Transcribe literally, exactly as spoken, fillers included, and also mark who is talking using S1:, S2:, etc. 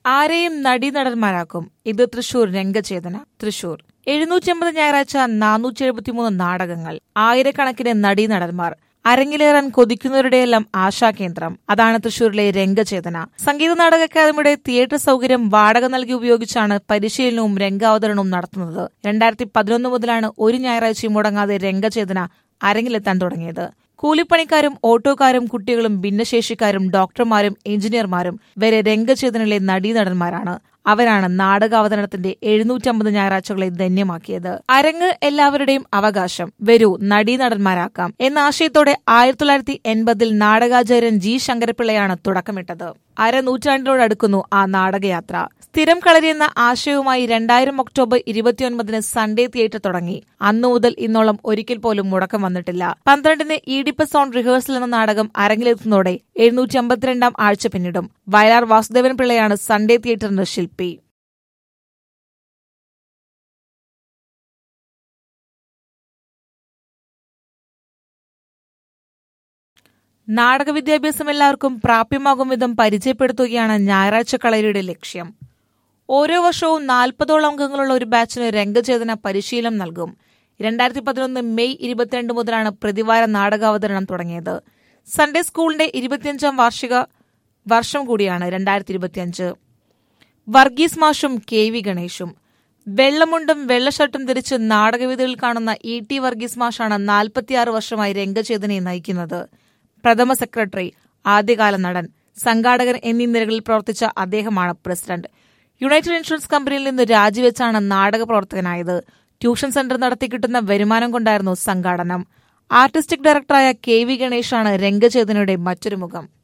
S1: ആരെയും നടീനടന്മാരാക്കും. ഇത് തൃശൂർ രംഗചേതന. തൃശൂർ എഴുന്നൂറ്റി അമ്പത് ഞായറാഴ്ച നാനൂറ്റി എഴുപത്തിമൂന്ന് നാടകങ്ങൾ, ആയിരക്കണക്കിന് നടീനടന്മാർ, അരങ്ങിലേറാൻ കൊതിക്കുന്നവരുടെയെല്ലാം ആശാകേന്ദ്രം. അതാണ് തൃശൂരിലെ രംഗചേതന. സംഗീത നാടക അക്കാദമിയുടെ തിയേറ്റർ സൗകര്യം വാടക നൽകി ഉപയോഗിച്ചാണ് പരിശീലനവും രംഗാവതരണവും നടത്തുന്നത്. രണ്ടായിരത്തി പതിനൊന്ന് മുതലാണ് ഒരു ഞായറാഴ്ചയും മുടങ്ങാതെ രംഗചേതന അരങ്ങിലെത്താൻ തുടങ്ങിയത്. കൂലിപ്പണിക്കാരും ഓട്ടോക്കാരും കുട്ടികളും ഭിന്നശേഷിക്കാരും ഡോക്ടർമാരും എഞ്ചിനീയർമാരും വരെ രംഗചേതനയിലെ നടീനടന്മാരാണ്. അവരാണ് നാടകാവതരണത്തിന്റെ എഴുന്നൂറ്റമ്പത് ഞായറാഴ്ചകളെ ധന്യമാക്കിയത്. അരങ്ങ് എല്ലാവരുടെയും അവകാശം, വരൂ നടീനടന്മാരാക്കാം എന്ന ആശയത്തോടെ ആയിരത്തി തൊള്ളായിരത്തി എൺപതിൽ നാടകാചാര്യൻ ജി ശങ്കരപിള്ളയാണ് തുടക്കമിട്ടത്. അരനൂറ്റാണ്ടിനോടടുക്കുന്നു ആ നാടകയാത്ര. സ്ഥിരം കളരി എന്ന ആശയവുമായി രണ്ടായിരം ഒക്ടോബർ ഇരുപത്തിയൊൻപതിന് സൺഡേ തിയേറ്റർ തുടങ്ങി. അന്നു മുതൽ ഇന്നോളം ഒരിക്കൽ പോലും മുടക്കം വന്നിട്ടില്ല. പന്ത്രണ്ടിന് ഈഡിപ്പ സോൺ റിഹേഴ്സൽ എന്ന നാടകം അരങ്ങിലെത്തുന്നതോടെ എഴുന്നൂറ്റി അമ്പത്തിരണ്ടാം ആഴ്ച പിന്നിടും. വയലാർ വാസുദേവൻ പിള്ളയാണ് സൺഡേ തിയേറ്ററിന്റെ ശില്പി. നാടക വിദ്യാഭ്യാസം എല്ലാവർക്കും പ്രാപ്യമാകും വിധം പരിചയപ്പെടുത്തുകയാണ് ഞായറാഴ്ച കളരിയുടെ ലക്ഷ്യം. ഓരോ വർഷവും നാൽപ്പതോളം അംഗങ്ങളുള്ള ഒരു ബാച്ചിന് രംഗചേതന പരിശീലനം നൽകും. രണ്ടായിരത്തി പതിനൊന്ന് മെയ് ഇരുപത്തിരണ്ട് മുതലാണ് പ്രതിവാര നാടകാവതരണം തുടങ്ങിയത്. സൺഡേ സ്കൂളിന്റെ ഇരുപത്തിയഞ്ചാം വാർഷിക വർഷം കൂടിയാണ് രണ്ടായിരത്തി ഇരുപത്തിയഞ്ച്. വർഗീസ് മാഷും കെ വി ഗണേഷും വെള്ളമുണ്ടും വെള്ളഷർട്ടും ധരിച്ച് നാടകവേദികളിൽ കാണുന്ന ഇ ടി വർഗീസ് മാഷാണ് നാൽപ്പത്തിയാറ് വർഷമായി രംഗചേതനയെ നയിക്കുന്നത്. പ്രഥമ സെക്രട്ടറി, ആദ്യകാല നടൻ, സംഘാടകൻ എന്നീ നിലകളിൽ പ്രവർത്തിച്ച അദ്ദേഹമാണ് പ്രസിഡന്റ്. യുണൈറ്റഡ് ഇൻഷുറൻസ് കമ്പനിയിൽ നിന്ന് രാജിവെച്ചാണ് നാടക പ്രവർത്തകനായത്. ട്യൂഷൻ സെന്റർ നടത്തി കിട്ടുന്ന വരുമാനം കൊണ്ടായിരുന്നു സംഘാടനം. ആർട്ടിസ്റ്റിക് ഡയറക്ടറായ കെ വി ഗണേഷാണ് രംഗചേതനയുടെ മറ്റൊരു മുഖം.